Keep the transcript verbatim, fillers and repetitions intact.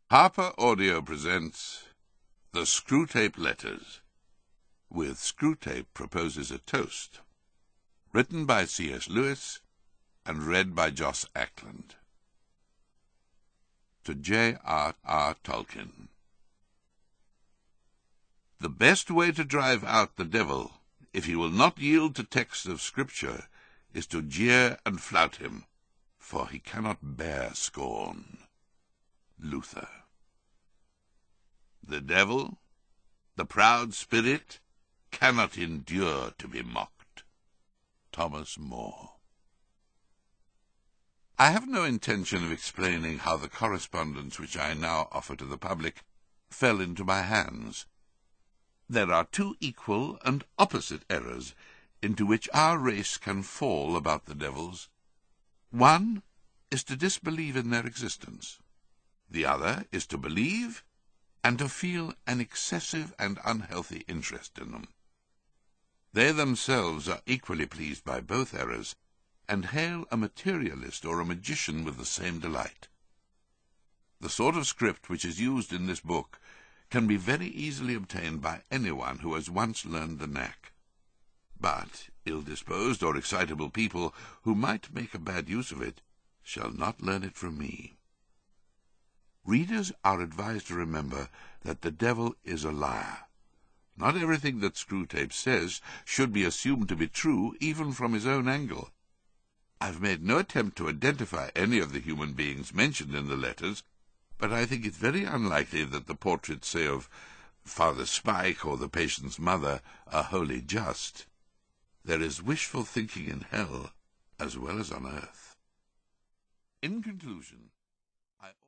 Harper Audio presents The Screwtape Letters, with Screwtape Proposes a Toast, written by C S Lewis and read by Joss Ackland. To J R R Tolkien. The best way to drive out the devil, if he will not yield to texts of Scripture, is to jeer and flout him, for he cannot bear scorn. Luther. The devil, the proud spirit, cannot endure to be mocked. Thomas More. I have no intention of explaining how the correspondence which I now offer to the public fell into my hands. There are two equal and opposite errors into which our race can fall about the devils. One is to disbelieve in their existence. The other is to believe and to feel an excessive and unhealthy interest in them. They themselves are equally pleased by both errors, and hail a materialist or a magician with the same delight. The sort of script which is used in this book can be very easily obtained by anyone who has once learned the knack. But ill-disposed or excitable people who might make a bad use of it shall not learn it from me. Readers are advised to remember that the devil is a liar. Not everything that Screwtape says should be assumed to be true, even from his own angle. I've made no attempt to identify any of the human beings mentioned in the letters, but I think it very unlikely that the portraits, say, of Father Spike or the patient's mother, are wholly just. There is wishful thinking in hell as well as on earth. In conclusion, I